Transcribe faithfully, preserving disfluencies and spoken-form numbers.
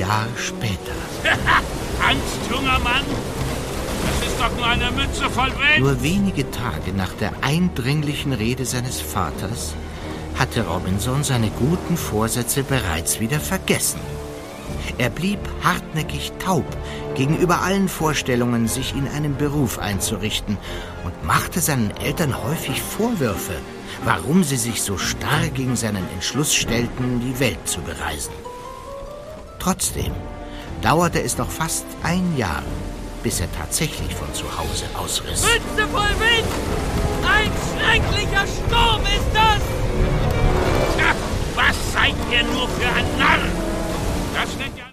Jahr später. Angst, junger Mann? Das ist doch nur eine Mütze voll Wind. Nur wenige Tage nach der eindringlichen Rede seines Vaters hatte Robinson seine guten Vorsätze bereits wieder vergessen. Er blieb hartnäckig taub gegenüber allen Vorstellungen, sich in einen Beruf einzurichten, und machte seinen Eltern häufig Vorwürfe, warum sie sich so starr gegen seinen Entschluss stellten, die Welt zu bereisen. Trotzdem dauerte es noch fast ein Jahr, bis er tatsächlich von zu Hause ausriss. Mütze voll Wind! Ein schrecklicher Sturm ist das! Tja, was seid ihr nur für ein Narr? Das nennt ihr